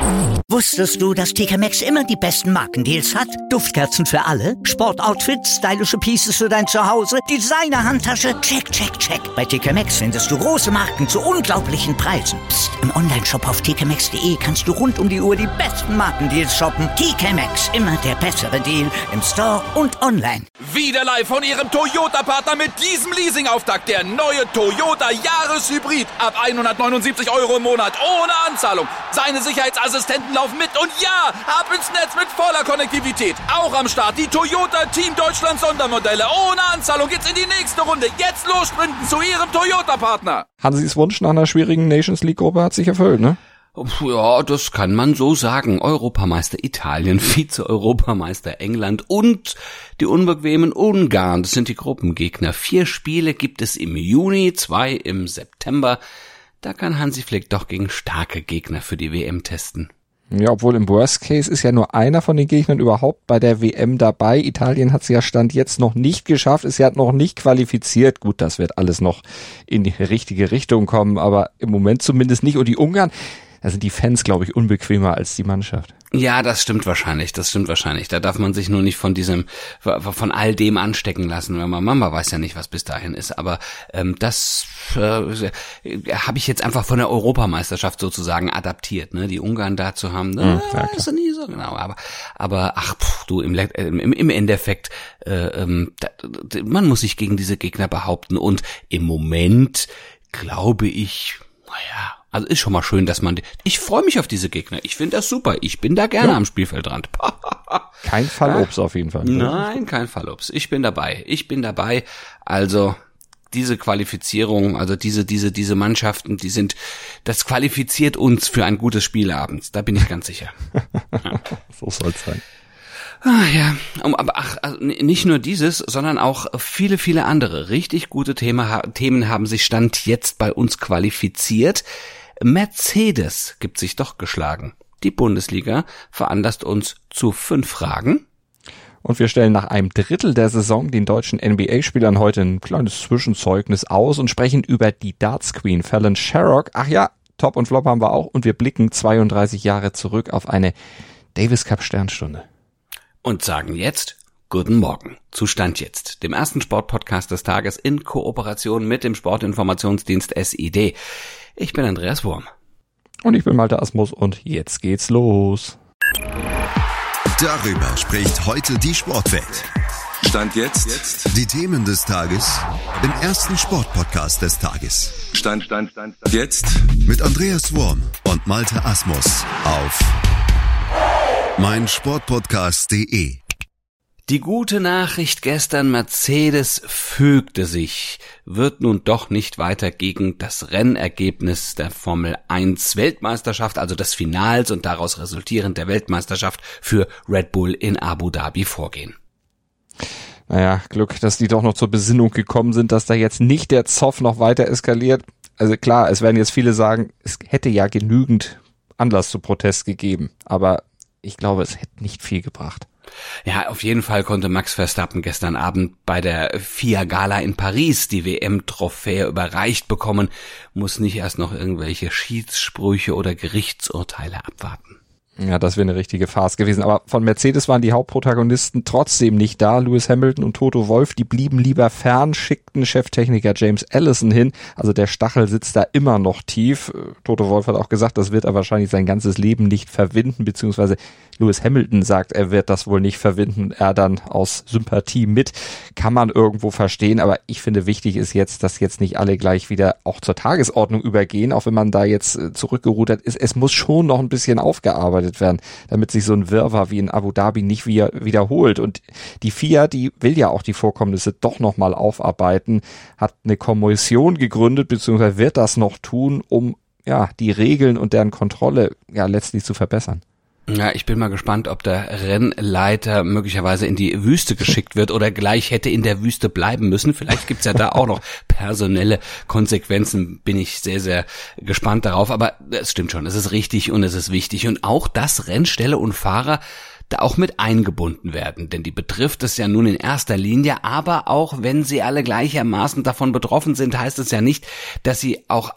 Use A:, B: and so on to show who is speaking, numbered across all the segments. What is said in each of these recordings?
A: Wusstest du, dass TK Maxx immer die besten Markendeals hat? Duftkerzen für alle, Sportoutfits, stylische Pieces für dein Zuhause, Designer-Handtasche, check, check, check. Bei TK Maxx findest du große Marken zu unglaublichen Preisen. Psst. Im Onlineshop auf tkmaxx.de kannst du rund um die Uhr die besten Markendeals shoppen. TK Maxx, immer der bessere Deal im Store und online.
B: Wieder live von Ihrem Toyota-Partner mit diesem Leasing-Auftakt. Der neue Toyota Jahreshybrid. Ab 179 € im Monat. Ohne Anzahlung. Seine Sicherheitsassistenten laufen mit. Und ja, ab ins Netz mit voller Konnektivität. Auch am Start die Toyota Team Deutschland Sondermodelle. Ohne Anzahlung geht's in die nächste Runde. Jetzt los sprinten zu Ihrem Toyota-Partner.
C: Hansis Wunsch nach einer schwierigen Nations League-Gruppe hat sich erfüllt, ne?
D: Ja, das kann man so sagen. Europameister Italien, Vize-Europameister England und die unbequemen Ungarn. Das sind die Gruppengegner. 4 Spiele gibt es im Juni, 2 im September. Da kann Hansi Flick doch gegen starke Gegner für die WM testen.
C: Ja, obwohl im Worst Case ist ja nur einer von den Gegnern überhaupt bei der WM dabei. Italien hat es ja Stand jetzt noch nicht geschafft, ist ja noch nicht qualifiziert. Gut, das wird alles noch in die richtige Richtung kommen, aber im Moment zumindest nicht. Und die Ungarn, da sind die Fans, glaube ich, unbequemer als die Mannschaft.
D: Ja, das stimmt wahrscheinlich. Da darf man sich nur nicht von all dem anstecken lassen. Mama weiß ja nicht, was bis dahin ist. Aber das habe ich jetzt einfach von der Europameisterschaft sozusagen adaptiert, ne? Die Ungarn da zu haben, ist ja nie so genau. Aber im Endeffekt, man muss sich gegen diese Gegner behaupten. Und im Moment glaube ich, also ist schon mal schön, dass ich freue mich auf diese Gegner. Ich finde das super. Ich bin da gerne am Spielfeldrand.
C: Kein Fallobst auf jeden Fall.
D: Nein, kein Fallobst. Ich bin dabei. Also diese Qualifizierung, also diese Mannschaften, das qualifiziert uns für ein gutes Spiel abends. Da bin ich ganz sicher.
C: So soll's sein.
D: Ja, aber also nicht nur dieses, sondern auch viele, viele andere richtig gute Themen haben sich Stand jetzt bei uns qualifiziert. Mercedes gibt sich doch geschlagen. Die Bundesliga veranlasst uns zu 5 Fragen.
C: Und wir stellen nach einem Drittel der Saison den deutschen NBA-Spielern heute ein kleines Zwischenzeugnis aus und sprechen über die Darts Queen Fallon Sherrock. Ach ja, Top und Flop haben wir auch. Und wir blicken 32 Jahre zurück auf eine Davis Cup Sternstunde.
D: Und sagen jetzt Guten Morgen zu Stand jetzt, dem ersten Sportpodcast des Tages in Kooperation mit dem Sportinformationsdienst SID. Ich bin Andreas Wurm.
C: Und ich bin Malte Asmus und jetzt geht's los.
E: Darüber spricht heute die Sportwelt. Stand jetzt. Die Themen des Tages im ersten Sportpodcast des Tages. Stand jetzt. Mit Andreas Wurm und Malte Asmus auf meinsportpodcast.de.
D: Die gute Nachricht gestern: Mercedes fügte sich, wird nun doch nicht weiter gegen das Rennergebnis der Formel 1 Weltmeisterschaft, also des Finals und daraus resultierend der Weltmeisterschaft für Red Bull in Abu Dhabi vorgehen.
C: Naja, Glück, dass die doch noch zur Besinnung gekommen sind, dass da jetzt nicht der Zoff noch weiter eskaliert. Also klar, es werden jetzt viele sagen, es hätte ja genügend Anlass zu Protest gegeben, aber ich glaube, es hätte nicht viel gebracht.
D: Ja, auf jeden Fall konnte Max Verstappen gestern Abend bei der FIA-Gala in Paris die WM-Trophäe überreicht bekommen, muss nicht erst noch irgendwelche Schiedssprüche oder Gerichtsurteile abwarten.
C: Ja, das wäre eine richtige Farce gewesen. Aber von Mercedes waren die Hauptprotagonisten trotzdem nicht da. Lewis Hamilton und Toto Wolff, die blieben lieber fern, schickten Cheftechniker James Allison hin. Also der Stachel sitzt da immer noch tief. Toto Wolff hat auch gesagt, das wird er wahrscheinlich sein ganzes Leben nicht verwinden, beziehungsweise Lewis Hamilton sagt, er wird das wohl nicht verwinden. Er dann aus Sympathie mit. Kann man irgendwo verstehen. Aber ich finde, wichtig ist jetzt, dass jetzt nicht alle gleich wieder auch zur Tagesordnung übergehen, auch wenn man da jetzt zurückgerudert ist. Es muss schon noch ein bisschen aufgearbeitet werden, damit sich so ein Wirrwarr wie in Abu Dhabi nicht wiederholt. Und die FIA, die will ja auch die Vorkommnisse doch nochmal aufarbeiten, hat eine Kommission gegründet, beziehungsweise wird das noch tun, um die Regeln und deren Kontrolle letztlich zu verbessern.
D: Ja, ich bin mal gespannt, ob der Rennleiter möglicherweise in die Wüste geschickt wird oder gleich hätte in der Wüste bleiben müssen. Vielleicht gibt's ja da auch noch personelle Konsequenzen. Bin ich sehr, sehr gespannt darauf. Aber es stimmt schon, es ist richtig und es ist wichtig. Und auch, dass Rennställe und Fahrer da auch mit eingebunden werden. Denn die betrifft es ja nun in erster Linie, aber auch wenn sie alle gleichermaßen davon betroffen sind, heißt es ja nicht, dass sie auch alle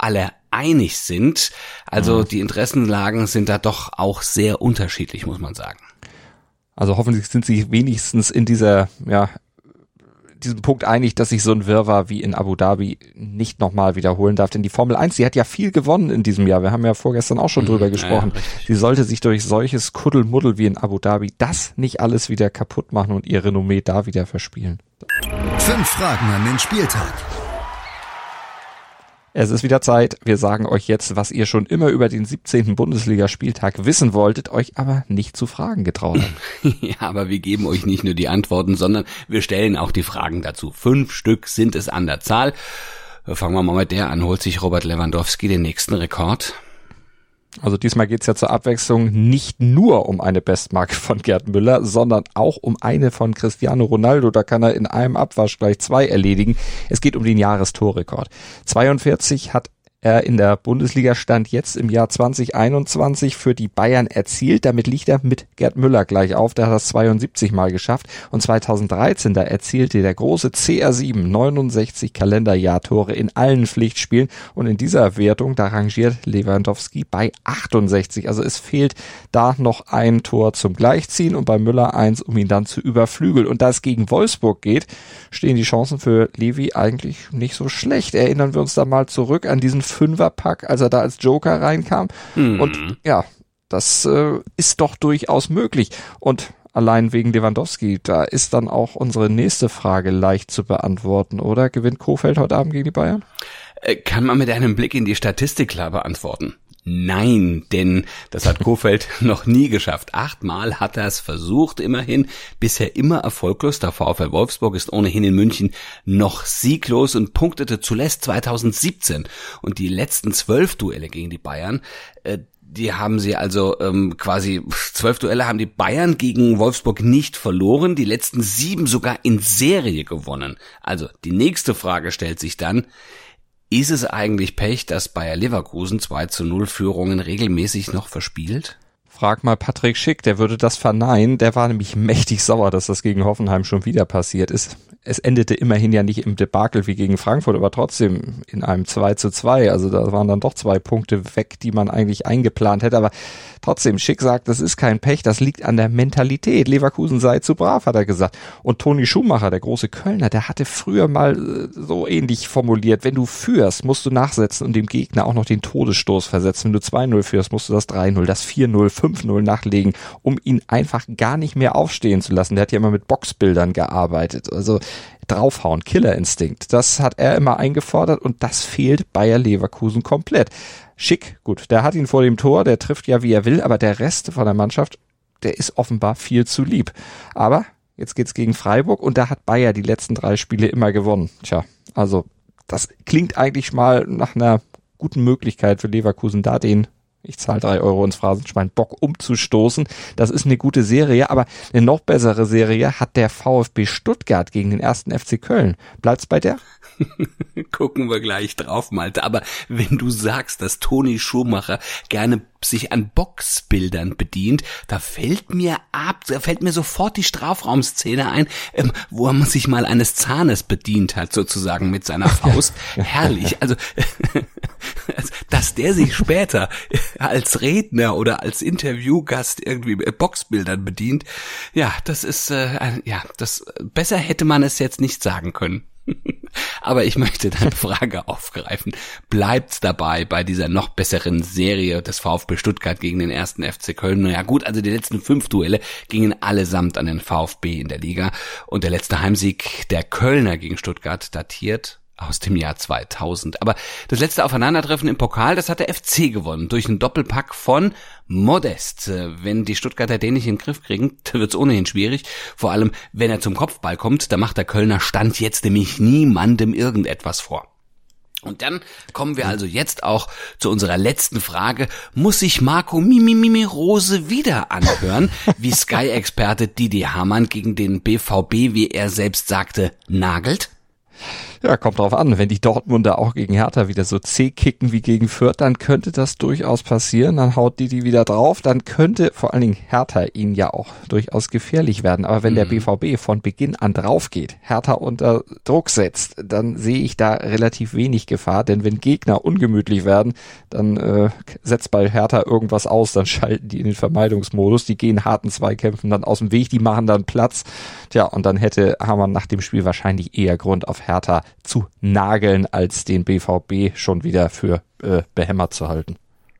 D: einig sind. Also die Interessenlagen sind da doch auch sehr unterschiedlich, muss man sagen.
C: Also hoffentlich sind sie wenigstens in diesem Punkt einig, dass sich so ein Wirrwarr wie in Abu Dhabi nicht nochmal wiederholen darf. Denn die Formel 1, die hat ja viel gewonnen in diesem Jahr. Wir haben ja vorgestern auch schon drüber gesprochen. Ja, sie sollte sich durch solches Kuddelmuddel wie in Abu Dhabi das nicht alles wieder kaputt machen und ihr Renommee da wieder verspielen.
E: 5 Fragen an den Spieltag.
C: Es ist wieder Zeit. Wir sagen euch jetzt, was ihr schon immer über den 17. Bundesligaspieltag wissen wolltet, euch aber nicht zu fragen getraut habt.
D: Ja, aber wir geben euch nicht nur die Antworten, sondern wir stellen auch die Fragen dazu. 5 Stück sind es an der Zahl. Fangen wir mal mit der an. Holt sich Robert Lewandowski den nächsten Rekord?
C: Also diesmal geht's ja zur Abwechslung nicht nur um eine Bestmarke von Gerd Müller, sondern auch um eine von Cristiano Ronaldo. Da kann er in einem Abwasch gleich 2 erledigen. Es geht um den Jahrestorrekord. 42 hat er in der Bundesliga Stand jetzt im Jahr 2021 für die Bayern erzielt. Damit liegt er mit Gerd Müller gleich auf. Der hat das 72 Mal geschafft. Und 2013, da erzielte der große CR7 69 Kalenderjahrtore in allen Pflichtspielen. Und in dieser Wertung, da rangiert Lewandowski bei 68. Also es fehlt da noch ein Tor zum Gleichziehen und bei Müller 1, um ihn dann zu überflügeln. Und da es gegen Wolfsburg geht, stehen die Chancen für Levi eigentlich nicht so schlecht. Erinnern wir uns da mal zurück an diesen Fünferpack, als er da als Joker reinkam. Und ja, das ist doch durchaus möglich. Und allein wegen Lewandowski, da ist dann auch unsere nächste Frage leicht zu beantworten, oder? Gewinnt Kohfeldt heute Abend gegen die Bayern?
D: Kann man mit einem Blick in die Statistik klar beantworten. Nein, denn das hat Kohfeldt noch nie geschafft. 8-mal hat er es versucht, immerhin, bisher immer erfolglos. Der VfL Wolfsburg ist ohnehin in München noch sieglos und punktete zuletzt 2017. Und die letzten 12 Duelle gegen die Bayern, die haben sie also quasi 12 Duelle haben die Bayern gegen Wolfsburg nicht verloren, die letzten 7 sogar in Serie gewonnen. Also die nächste Frage stellt sich dann: Ist es eigentlich Pech, dass Bayer Leverkusen 2:0 Führungen regelmäßig noch verspielt?
C: Frag mal Patrick Schick, der würde das verneinen. Der war nämlich mächtig sauer, dass das gegen Hoffenheim schon wieder passiert ist. Es endete immerhin ja nicht im Debakel wie gegen Frankfurt, aber trotzdem in einem 2:2. Also da waren dann doch 2 Punkte weg, die man eigentlich eingeplant hätte. Aber trotzdem, Schick sagt, das ist kein Pech, das liegt an der Mentalität. Leverkusen sei zu brav, hat er gesagt. Und Toni Schumacher, der große Kölner, der hatte früher mal so ähnlich formuliert: Wenn du führst, musst du nachsetzen und dem Gegner auch noch den Todesstoß versetzen. Wenn du 2:0 führst, musst du das 3:0, das 4:0, 5:0 nachlegen, um ihn einfach gar nicht mehr aufstehen zu lassen. Der hat ja immer mit Boxbildern gearbeitet. Also draufhauen, Killerinstinkt. Das hat er immer eingefordert und das fehlt Bayer Leverkusen komplett. Schick, gut, der hat ihn vor dem Tor, der trifft ja wie er will, aber der Rest von der Mannschaft, der ist offenbar viel zu lieb. Aber jetzt geht's gegen Freiburg und da hat Bayer die letzten 3 Spiele immer gewonnen. Tja, also das klingt eigentlich mal nach einer guten Möglichkeit für Leverkusen, da ich zahle 3 Euro ins Phrasenschwein, Bock umzustoßen. Das ist eine gute Serie, aber eine noch bessere Serie hat der VfB Stuttgart gegen den 1. FC Köln. Bleibt's bei der?
D: Gucken wir gleich drauf, Malte. Aber wenn du sagst, dass Toni Schumacher gerne sich an Boxbildern bedient, da fällt mir sofort die Strafraumszene ein, wo er sich mal eines Zahnes bedient hat, sozusagen mit seiner Faust. Herrlich. Also, dass der sich später als Redner oder als Interviewgast irgendwie Boxbildern bedient, ja, das ist, besser hätte man es jetzt nicht sagen können. Aber ich möchte deine Frage aufgreifen. Bleibt's dabei bei dieser noch besseren Serie des VfB Stuttgart gegen den 1. FC Köln? Naja gut, also die letzten 5 Duelle gingen allesamt an den VfB in der Liga. Und der letzte Heimsieg der Kölner gegen Stuttgart datiert aus dem Jahr 2000. Aber das letzte Aufeinandertreffen im Pokal, das hat der FC gewonnen durch einen Doppelpack von Modest. Wenn die Stuttgarter den nicht in den Griff kriegen, wird's ohnehin schwierig. Vor allem, wenn er zum Kopfball kommt, da macht der Kölner Stand jetzt nämlich niemandem irgendetwas vor. Und dann kommen wir also jetzt auch zu unserer letzten Frage. Muss sich Marco Mimimi Rose wieder anhören, wie Sky-Experte Didi Hamann gegen den BVB, wie er selbst sagte, nagelt?
C: Ja, kommt drauf an. Wenn die Dortmunder auch gegen Hertha wieder so zäh kicken wie gegen Fürth, dann könnte das durchaus passieren. Dann haut die wieder drauf. Dann könnte vor allen Dingen Hertha ihnen ja auch durchaus gefährlich werden. Aber wenn der BVB von Beginn an drauf geht, Hertha unter Druck setzt, dann sehe ich da relativ wenig Gefahr. Denn wenn Gegner ungemütlich werden, dann setzt bei Hertha irgendwas aus. Dann schalten die in den Vermeidungsmodus. Die gehen harten Zweikämpfen dann aus dem Weg. Die machen dann Platz. Tja, und dann hätte Hamann nach dem Spiel wahrscheinlich eher Grund auf Hertha zu nageln, als den BVB schon wieder für behämmert zu halten.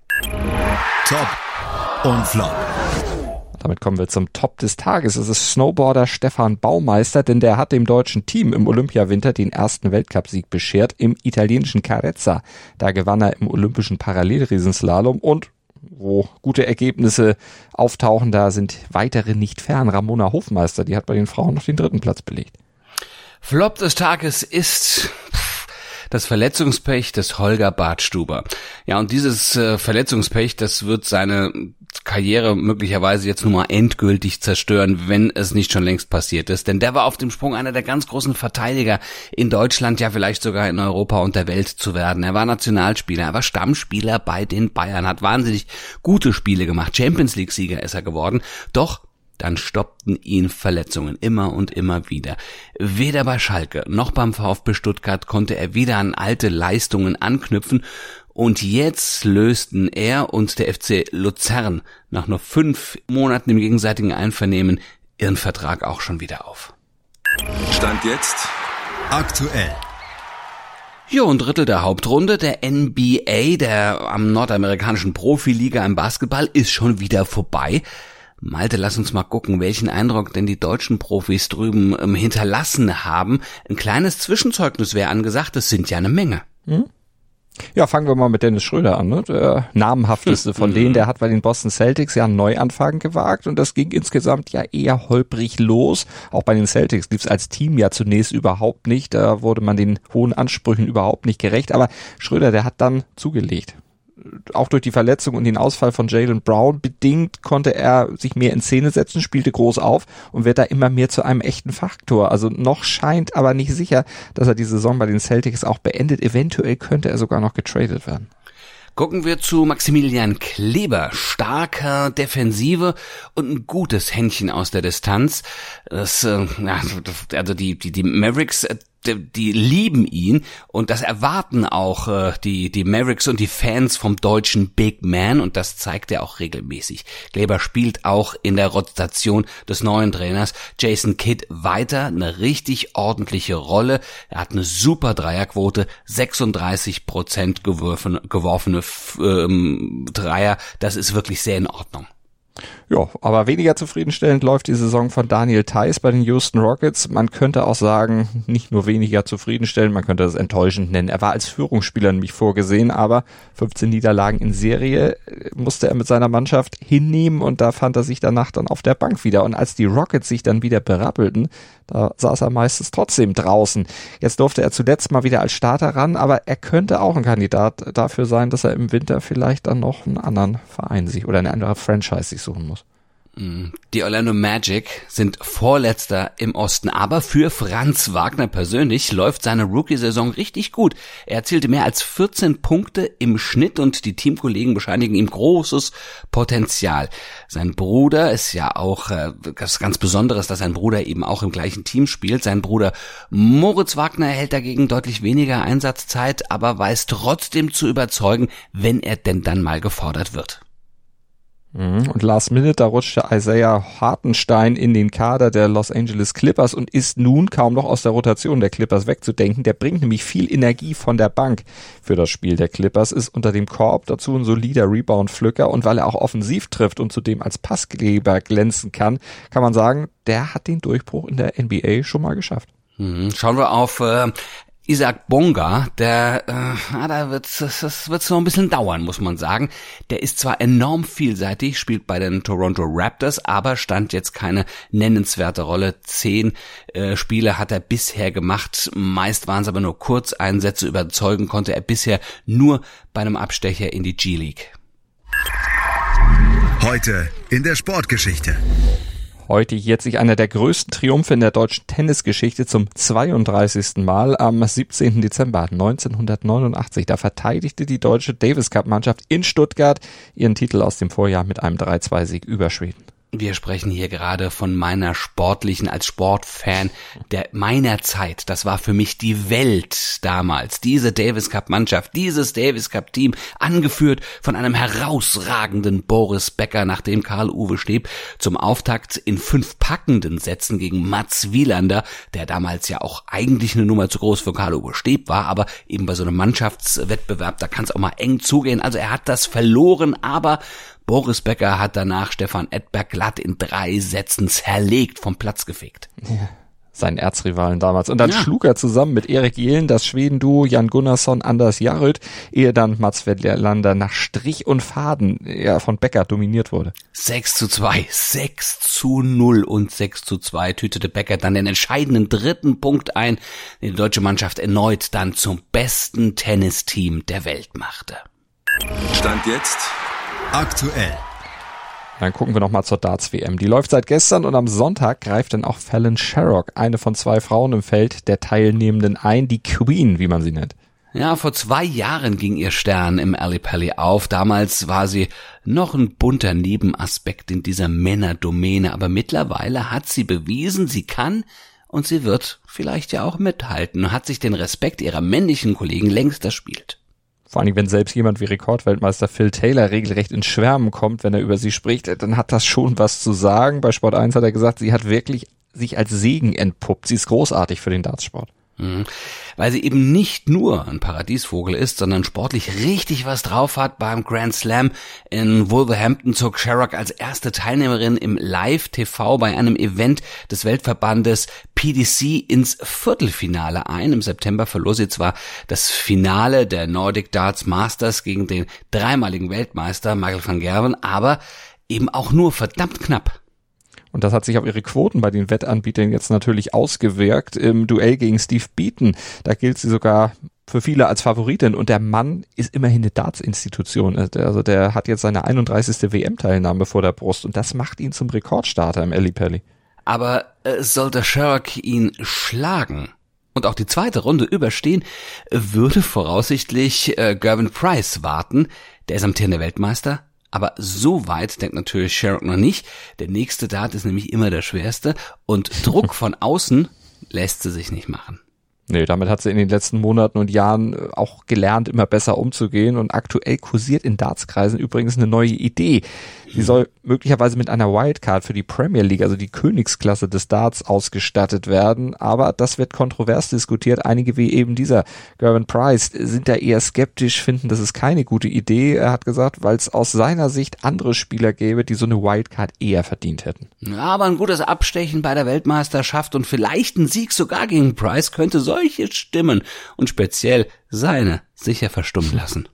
E: Top und Flop.
C: Damit kommen wir zum Top des Tages. Es ist Snowboarder Stefan Baumeister, denn der hat dem deutschen Team im Olympiawinter den ersten Weltcupsieg beschert im italienischen Carezza. Da gewann er im olympischen Parallelriesenslalom und wo gute Ergebnisse auftauchen, da sind weitere nicht fern. Ramona Hofmeister, die hat bei den Frauen noch den 3. Platz belegt.
D: Flop des Tages ist das Verletzungspech des Holger Badstuber. Ja, und dieses Verletzungspech, das wird seine Karriere möglicherweise jetzt nun mal endgültig zerstören, wenn es nicht schon längst passiert ist. Denn der war auf dem Sprung, einer der ganz großen Verteidiger in Deutschland, ja vielleicht sogar in Europa und der Welt zu werden. Er war Nationalspieler, er war Stammspieler bei den Bayern, hat wahnsinnig gute Spiele gemacht. Champions-League-Sieger ist er geworden. Doch dann stoppten ihn Verletzungen immer und immer wieder. Weder bei Schalke noch beim VfB Stuttgart konnte er wieder an alte Leistungen anknüpfen. Und jetzt lösten er und der FC Luzern nach nur 5 Monaten im gegenseitigen Einvernehmen ihren Vertrag auch schon wieder auf.
E: Stand jetzt aktuell.
D: Jo, ein Drittel der Hauptrunde der NBA, der nordamerikanischen Profiliga im Basketball, ist schon wieder vorbei. Malte, lass uns mal gucken, welchen Eindruck denn die deutschen Profis drüben hinterlassen haben. Ein kleines Zwischenzeugnis wäre angesagt, das sind ja eine Menge.
C: Ja, fangen wir mal mit Dennis Schröder an, ne? Der namhafteste von denen, der hat bei den Boston Celtics ja einen Neuanfang gewagt und das ging insgesamt ja eher holprig los. Auch bei den Celtics lief es als Team ja zunächst überhaupt nicht, da wurde man den hohen Ansprüchen überhaupt nicht gerecht, aber Schröder, der hat dann zugelegt. Auch durch die Verletzung und den Ausfall von Jaylen Brown bedingt konnte er sich mehr in Szene setzen, spielte groß auf und wird da immer mehr zu einem echten Faktor. Also noch scheint aber nicht sicher, dass er die Saison bei den Celtics auch beendet. Eventuell könnte er sogar noch getradet werden.
D: Gucken wir zu Maximilian Kleber. Starker Defensive und ein gutes Händchen aus der Distanz. Also die Mavericks, die lieben ihn und das erwarten auch die Mavericks und die Fans vom deutschen Big Man und das zeigt er auch regelmäßig. Kleber spielt auch in der Rotation des neuen Trainers Jason Kidd weiter eine richtig ordentliche Rolle. Er hat eine super Dreierquote, 36% geworfene Dreier. Das ist wirklich sehr in Ordnung.
C: Ja, aber weniger zufriedenstellend läuft die Saison von Daniel Theis bei den Houston Rockets. Man könnte auch sagen, nicht nur weniger zufriedenstellend, man könnte das enttäuschend nennen. Er war als Führungsspieler nämlich vorgesehen, aber 15 Niederlagen in Serie musste er mit seiner Mannschaft hinnehmen und da fand er sich danach dann auf der Bank wieder. Und als die Rockets sich dann wieder berappelten, da saß er meistens trotzdem draußen. Jetzt durfte er zuletzt mal wieder als Starter ran, aber er könnte auch ein Kandidat dafür sein, dass er im Winter vielleicht dann noch einen anderen Verein sich oder eine andere Franchise sich suchen muss.
D: Die Orlando Magic sind Vorletzter im Osten, aber für Franz Wagner persönlich läuft seine Rookie-Saison richtig gut. Er erzielte mehr als 14 Punkte im Schnitt und die Teamkollegen bescheinigen ihm großes Potenzial. Sein Bruder ist ja auch was ganz Besonderes, dass sein Bruder eben auch im gleichen Team spielt. Sein Bruder Moritz Wagner erhält dagegen deutlich weniger Einsatzzeit, aber weiß trotzdem zu überzeugen, wenn er denn dann mal gefordert wird.
C: Und last minute, da rutschte Isaiah Hartenstein in den Kader der Los Angeles Clippers und ist nun kaum noch aus der Rotation der Clippers wegzudenken. Der bringt nämlich viel Energie von der Bank für das Spiel der Clippers, ist unter dem Korb dazu ein solider Rebound-Pflücker und weil er auch offensiv trifft und zudem als Passgeber glänzen kann, kann man sagen, der hat den Durchbruch in der NBA schon mal geschafft.
D: Schauen wir auf Isaac Bonga, das wird noch ein bisschen dauern, muss man sagen. Der ist zwar enorm vielseitig, spielt bei den Toronto Raptors, aber stand jetzt keine nennenswerte Rolle. 10 Spiele hat er bisher gemacht, meist waren es aber nur Kurzeinsätze, überzeugen konnte er bisher nur bei einem Abstecher in die G-League.
E: Heute in der Sportgeschichte.
C: Heute jährt sich einer der größten Triumphe in der deutschen Tennisgeschichte zum 32. Mal am 17. Dezember 1989. Da verteidigte die deutsche Davis-Cup-Mannschaft in Stuttgart ihren Titel aus dem Vorjahr mit einem 3-2-Sieg über Schweden.
D: Wir sprechen hier gerade von meiner sportlichen, als Sportfan meiner Zeit. Das war für mich die Welt damals. Diese Davis-Cup-Mannschaft, dieses Davis-Cup-Team, angeführt von einem herausragenden Boris Becker, nachdem Karl-Uwe Steb zum Auftakt in 5 packenden Sätzen gegen Mats Wielander, der damals ja auch eigentlich eine Nummer zu groß für Karl-Uwe Steb war, aber eben bei so einem Mannschaftswettbewerb, da kann es auch mal eng zugehen. Also er hat das verloren, aber Boris Becker hat danach Stefan Edberg glatt in 3 Sätzen zerlegt, vom Platz gefegt.
C: Ja, seinen Erzrivalen damals. Und dann schlug er zusammen mit Erik Jelen das Schwedenduo Jan Gunnarsson, Anders Jarryd, ehe dann Mats Wielander nach Strich und Faden von Becker dominiert wurde.
D: 6-2, 6-0 und 6-2 tütete Becker dann den entscheidenden 3. Punkt ein, den die deutsche Mannschaft erneut dann zum besten Tennisteam der Welt machte.
E: Stand jetzt aktuell.
C: Dann gucken wir nochmal zur Darts-WM. Die läuft seit gestern und am Sonntag greift dann auch Fallon Sherrock, eine von 2 Frauen im Feld der Teilnehmenden ein, die Queen, wie man sie nennt.
D: Ja, vor 2 Jahren ging ihr Stern im Ali Pali auf. Damals war sie noch ein bunter Nebenaspekt in dieser Männerdomäne, aber mittlerweile hat sie bewiesen, sie kann und sie wird vielleicht ja auch mithalten und hat sich den Respekt ihrer männlichen Kollegen längst erspielt.
C: Vor allem, wenn selbst jemand wie Rekordweltmeister Phil Taylor regelrecht ins Schwärmen kommt, wenn er über sie spricht, dann hat das schon was zu sagen. Bei Sport 1 hat er gesagt, sie hat wirklich sich als Segen entpuppt. Sie ist großartig für den Dartsport.
D: Weil sie eben nicht nur ein Paradiesvogel ist, sondern sportlich richtig was drauf hat. Beim Grand Slam in Wolverhampton zog Sherrock als erste Teilnehmerin im Live-TV bei einem Event des Weltverbandes PDC ins Viertelfinale ein. Im September verlor sie zwar das Finale der Nordic Darts Masters gegen den 3-maligen Weltmeister Michael van Gerwen, aber eben auch nur verdammt knapp.
C: Und das hat sich auf ihre Quoten bei den Wettanbietern jetzt natürlich ausgewirkt. Im Duell gegen Steve Beaton, da gilt sie sogar für viele als Favoritin. Und der Mann ist immerhin eine Darts-Institution. Also der hat jetzt seine 31. WM-Teilnahme vor der Brust. Und das macht ihn zum Rekordstarter im Ali Pali.
D: Aber sollte Sherrock ihn schlagen und auch die 2. Runde überstehen, würde voraussichtlich Gervin Price warten. Der ist amtierender Weltmeister. Aber so weit denkt natürlich Sherrock noch nicht. Der nächste Dart ist nämlich immer der schwerste und Druck von außen lässt sie sich nicht machen.
C: Nee, damit hat sie in den letzten Monaten und Jahren auch gelernt, immer besser umzugehen und aktuell kursiert in Dartskreisen übrigens eine neue Idee. Sie soll möglicherweise mit einer Wildcard für die Premier League, also die Königsklasse des Darts, ausgestattet werden, aber das wird kontrovers diskutiert. Einige wie eben dieser Gervin Price sind da eher skeptisch, finden, das ist keine gute Idee. Er hat gesagt, weil es aus seiner Sicht andere Spieler gäbe, die so eine Wildcard eher verdient hätten.
D: Ja, aber ein gutes Abstechen bei der Weltmeisterschaft und vielleicht ein Sieg sogar gegen Price könnte solche Stimmen und speziell seine sicher verstummen lassen.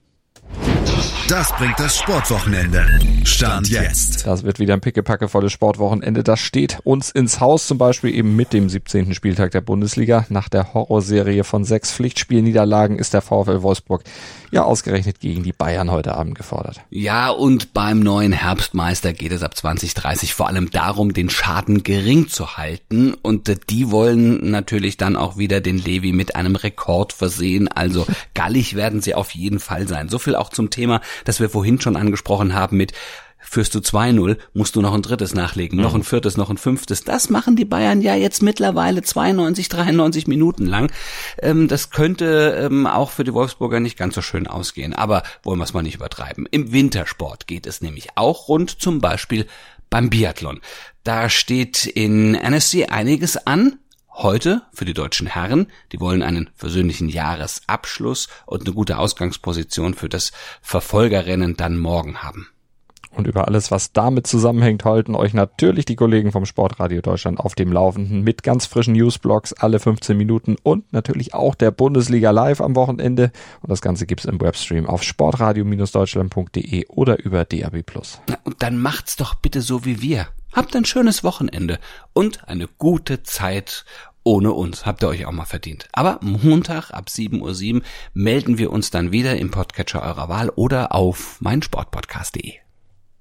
E: Das bringt das Sportwochenende. Stand jetzt.
C: Das wird wieder ein pickepackevolles Sportwochenende. Das steht uns ins Haus, zum Beispiel eben mit dem 17. Spieltag der Bundesliga. Nach der Horrorserie von 6 Pflichtspielniederlagen ist der VfL Wolfsburg ja ausgerechnet gegen die Bayern heute Abend gefordert.
D: Ja, und beim neuen Herbstmeister geht es ab 2030 vor allem darum, den Schaden gering zu halten. Und die wollen natürlich dann auch wieder den Levi mit einem Rekord versehen. Also gallig werden sie auf jeden Fall sein. So viel auch zum Thema, das wir vorhin schon angesprochen haben mit führst du 2-0, musst du noch ein 3. nachlegen, noch ein 4., noch ein 5. Das machen die Bayern ja jetzt mittlerweile 92, 93 Minuten lang. Das könnte auch für die Wolfsburger nicht ganz so schön ausgehen. Aber wollen wir es mal nicht übertreiben. Im Wintersport geht es nämlich auch rund, zum Beispiel beim Biathlon. Da steht in Annecy einiges an. Heute für die deutschen Herren, die wollen einen versöhnlichen Jahresabschluss und eine gute Ausgangsposition für das Verfolgerrennen dann morgen haben.
C: Und über alles, was damit zusammenhängt, halten euch natürlich die Kollegen vom Sportradio Deutschland auf dem Laufenden mit ganz frischen Newsblogs alle 15 Minuten und natürlich auch der Bundesliga live am Wochenende. Und das Ganze gibt's im Webstream auf sportradio-deutschland.de oder über DAB+.
D: Und dann macht's doch bitte so wie wir. Habt ein schönes Wochenende und eine gute Zeit ohne uns. Habt ihr euch auch mal verdient. Aber Montag ab 7:07 Uhr melden wir uns dann wieder im Podcatcher eurer Wahl oder auf meinsportpodcast.de.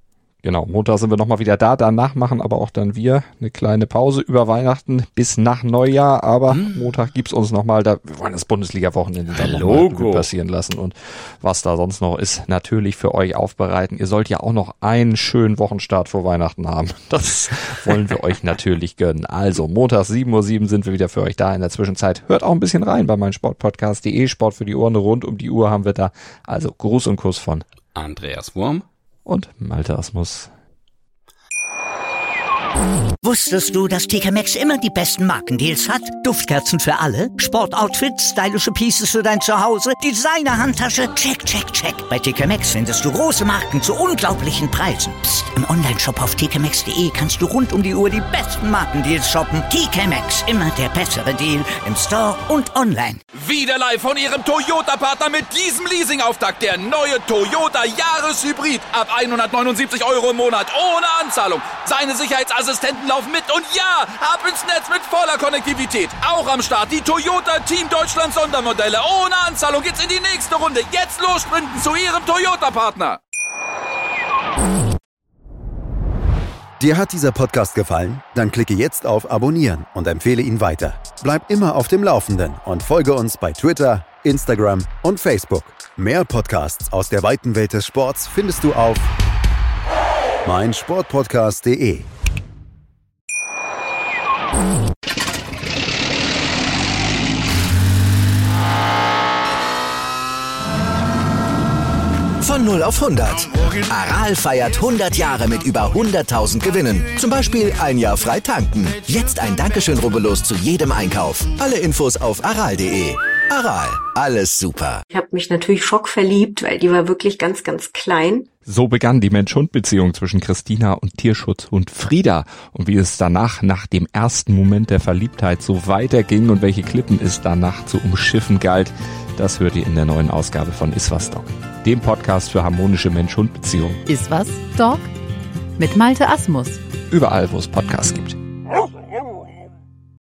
C: Genau, Montag sind wir nochmal wieder da. Danach machen aber auch dann wir eine kleine Pause über Weihnachten bis nach Neujahr. Aber Montag gibt's uns nochmal. Wir wollen das Bundesliga-Wochenende dann nochmal passieren lassen. Und was da sonst noch ist, natürlich für euch aufbereiten. Ihr sollt ja auch noch einen schönen Wochenstart vor Weihnachten haben. Das wollen wir euch natürlich gönnen. Also Montag 7:07 Uhr sind wir wieder für euch da. In der Zwischenzeit hört auch ein bisschen rein bei meinsportpodcast.de. Sport für die Ohren, rund um die Uhr haben wir da. Also Gruß und Kuss von
D: Andreas Worm
C: und Malte Asmus.
A: Wusstest du, dass TK Maxx immer die besten Markendeals hat? Duftkerzen für alle, Sportoutfits, stylische Pieces für dein Zuhause, Designer-Handtasche, check, check, check. Bei TK Maxx findest du große Marken zu unglaublichen Preisen. Psst. Im Onlineshop auf tkmaxx.de kannst du rund um die Uhr die besten Markendeals shoppen. TK Maxx, immer der bessere Deal im Store und online.
B: Wieder live von Ihrem Toyota-Partner mit diesem Leasing-Auftakt. Der neue Toyota Jahreshybrid. Ab 179 € im Monat ohne Anzahlung. Seine Sicherheitsassistenten laufen mit und ja, ab ins Netz mit voller Konnektivität. Auch am Start die Toyota Team Deutschland Sondermodelle. Ohne Anzahlung geht's in die nächste Runde. Jetzt los sprinten zu Ihrem Toyota-Partner.
E: Dir hat dieser Podcast gefallen? Dann klicke jetzt auf Abonnieren und empfehle ihn weiter. Bleib immer auf dem Laufenden und folge uns bei Twitter, Instagram und Facebook. Mehr Podcasts aus der weiten Welt des Sports findest du auf meinsportpodcast.de.
F: Von 0 auf 100. Aral feiert 100 Jahre mit über 100.000 Gewinnen. Zum Beispiel ein Jahr frei tanken. Jetzt ein Dankeschön, rubbellos zu jedem Einkauf. Alle Infos auf aral.de. Aral, alles super.
G: Ich habe mich natürlich schockverliebt, weil die war wirklich ganz, ganz klein.
C: So begann die Mensch-Hund-Beziehung zwischen Christina und Tierschutzhund Frieda. Und wie es danach, nach dem ersten Moment der Verliebtheit, so weiterging und welche Klippen es danach zu umschiffen galt, das hört ihr in der neuen Ausgabe von Iswas Dog, dem Podcast für harmonische Mensch-Hund-Beziehungen.
H: Iswas Dog mit Malte Asmus.
C: Überall, wo es Podcasts gibt.